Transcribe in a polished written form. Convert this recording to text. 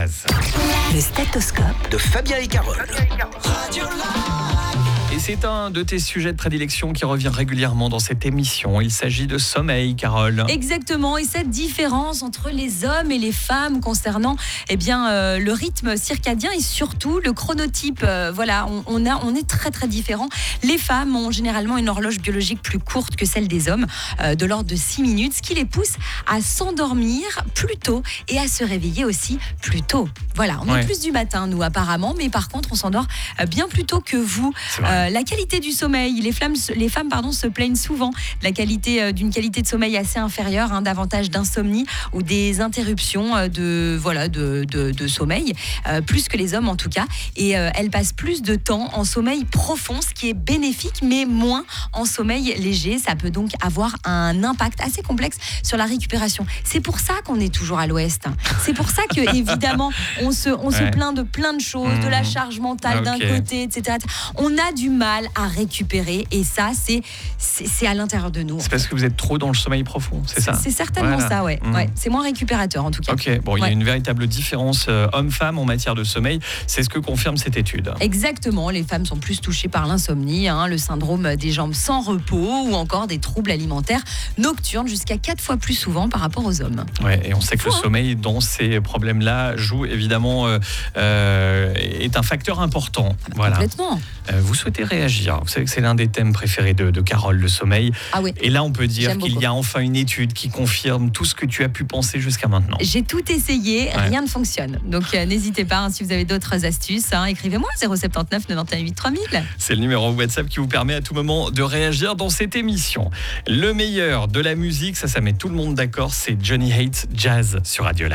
Le stéthoscope de Fabien et Carole. Et c'est un de tes sujets de prédilection qui revient régulièrement dans cette émission. Il s'agit de sommeil, Carole. Exactement, et cette différence entre les hommes et les femmes concernant le rythme circadien et surtout le chronotype. On est très très différents. Les femmes ont généralement une horloge biologique plus courte que celle des hommes, de l'ordre de 6 minutes, ce qui les pousse à s'endormir plus tôt et à se réveiller aussi plus tôt. Voilà, on est plus du matin, nous, apparemment, mais par contre, on s'endort bien plus tôt que vous. La qualité du sommeil, les femmes se plaignent souvent d'une qualité de sommeil assez inférieure, davantage d'insomnie ou des interruptions de sommeil, plus que les hommes en tout cas, et elles passent plus de temps en sommeil profond, ce qui est bénéfique, mais moins en sommeil léger. Ça peut donc avoir un impact assez complexe sur la récupération. C'est pour ça qu'on est toujours à l'ouest. C'est pour ça que, évidemment, on se plaint de plein de choses, de la charge mentale d'un côté, etc. On a du mal à récupérer, et ça, c'est à l'intérieur de nous. C'est parce que vous êtes trop dans le sommeil profond, c'est ça? C'est certainement ça, ouais. C'est moins récupérateur, en tout cas. Ok, bon, il y a une véritable différence homme-femme en matière de sommeil. C'est ce que confirme cette étude. Exactement, les femmes sont plus touchées par l'insomnie, le syndrome des jambes sans repos ou encore des troubles alimentaires nocturnes, jusqu'à 4 fois plus souvent par rapport aux hommes. Ouais, et on sait que le sommeil dans ces problèmes-là joue évidemment est un facteur important. Complètement. Vous souhaitez réagir. Vous savez que c'est l'un des thèmes préférés de Carole, le sommeil. Ah oui. Et là, on peut dire qu'il beaucoup. y a enfin une étude qui confirme tout ce que tu as pu penser jusqu'à maintenant. J'ai tout essayé, rien ne fonctionne. Donc n'hésitez pas, si vous avez d'autres astuces, écrivez-moi 079 91 3000. C'est le numéro WhatsApp qui vous permet à tout moment de réagir dans cette émission. Le meilleur de la musique, ça met tout le monde d'accord, c'est Johnny Hates Jazz sur Radio Live.